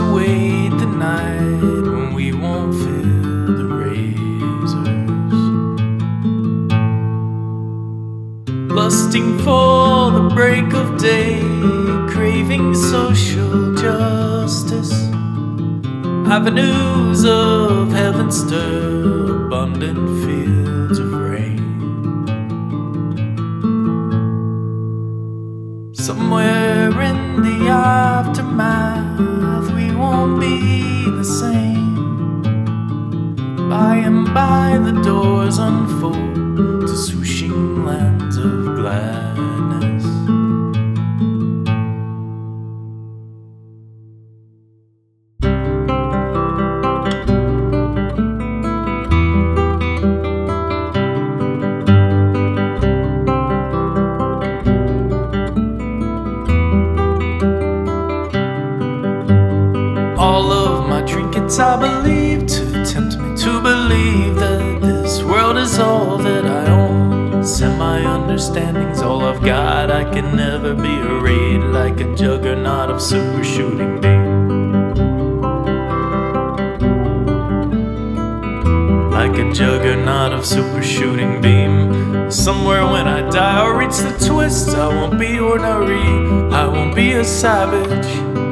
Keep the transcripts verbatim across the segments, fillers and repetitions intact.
await the night when we won't feel the razors. Lusting for the break of day, craving social justice. Avenues of heaven stir abundant fields of rain. Somewhere in the aftermath we won't be the same. By and by the doors unfold to swooshing lands of gladness. All of my trinkets I believe to tempt me to believe that this world is all that I own. Semi-understanding's all I've got. I can never be arrayed like a juggernaut of super shooting beam. Like a juggernaut of super shooting beam. Somewhere when I die I'll reach the twist. I won't be ordinary, I won't be a savage.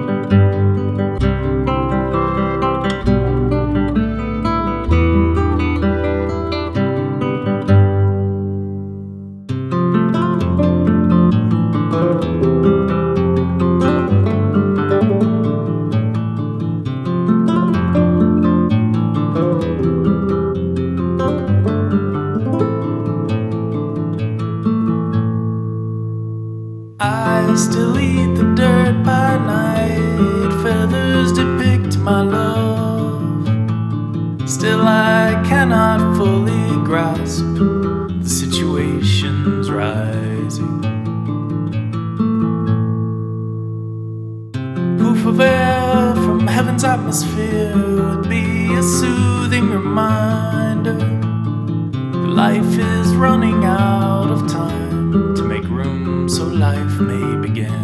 I still eat the dirt by night. Feathers depict my love. Still I cannot fully grasp the situation's rising. Poof of air from heaven's atmosphere would be a soothing reminder that life is running out of time to make room so life may begin.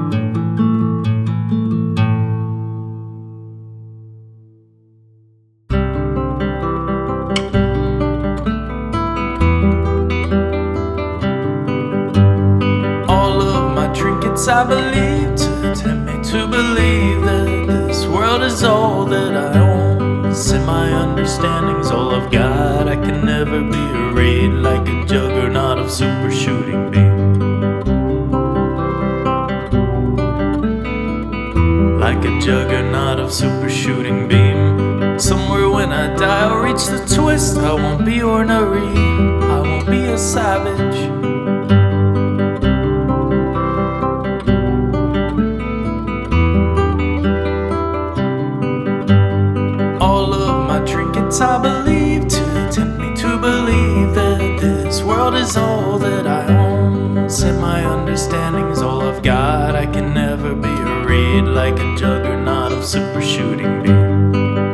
All of my trinkets I believe to tempt me to believe that this world is all that I own. Semi-understanding's all I've got. I can never be arrayed like a juggernaut of super shooting beam. Like a juggernaut of super shooting beam. Somewhere when I die I'll reach the twist. I won't be ordinary, I won't be a savage. All of my trinkets I believe to tempt me to believe that this world is all that I own. Semi-understanding's all I've got. I can never be arrayed like a juggernaut of super shooting beam.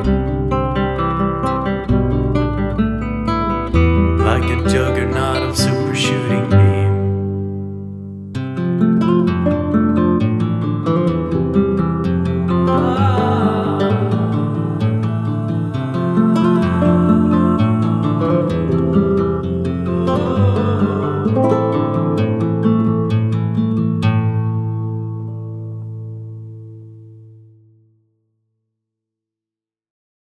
Like a juggernaut of super shooting beam.